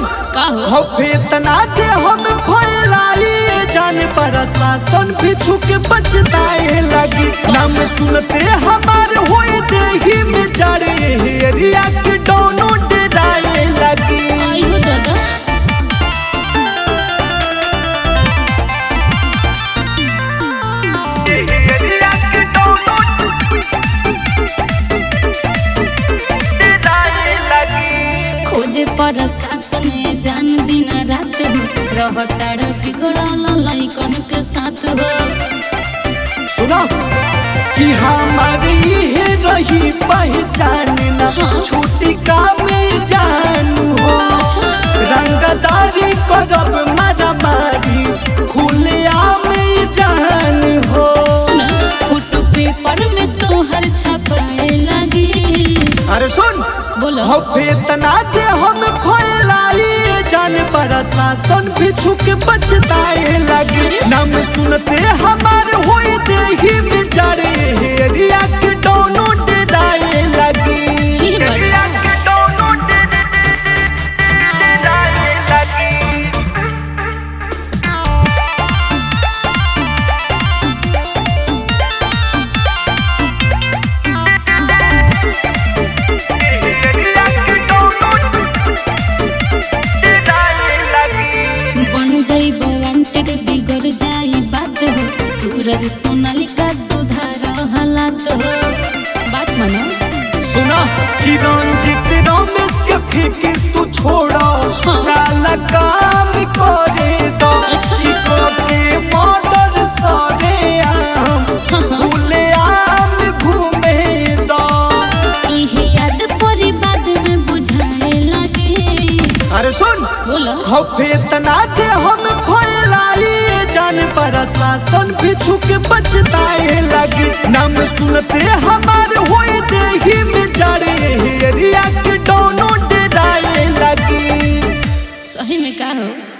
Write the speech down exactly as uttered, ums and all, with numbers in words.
का हो खौफे तना दे हम फैलाई जान पर शासन भी छुक बचताए लगी नाम सुनते हमार होए देही में जड़े हेरिया के दोनों डराए लगी। आई हो दादा खोजे पर शासन में जान दिन रात हो रहताड़ बिगड़ल लइकन के साथ हो। सुनो कि हमारी है रही पहचान ना हाँ। छूटी का में जानू हो अच्छा रंगदारी करब मारा मारी खुले में जान हो। सुना फोटो पेपर में तो हर छपाए लगी। अरे सुन बोलो खौफे तना दे हम फैलाई जान पर शासन भी छुक बचताए लगी नाम सुनते हमार होए देही में जड़े हेरिया के दोनों डराए लगी। ये बात बन जाइब वांटेड बिगड़ जाई बात हो सूरज सोनालिका सुधार हालात हो बात मानो। सुना कि रंजित रमेश के फिक्र तू छोड़ा हाँ। काला काम करे दो अच्छा। कि के मर्डर सरे आम हाँ, हाँ। खुले आम घूमे दो। इहे याद परी बाद में बुझाए लगे। अरे सुन बोलो खौफे तना दे हम फैलाई जान पर शासन भी छुक बचताए लगी नाम सुनते हमार होए देही में जड़े हेरिया के दोनों डराए लगी। सही में का हो।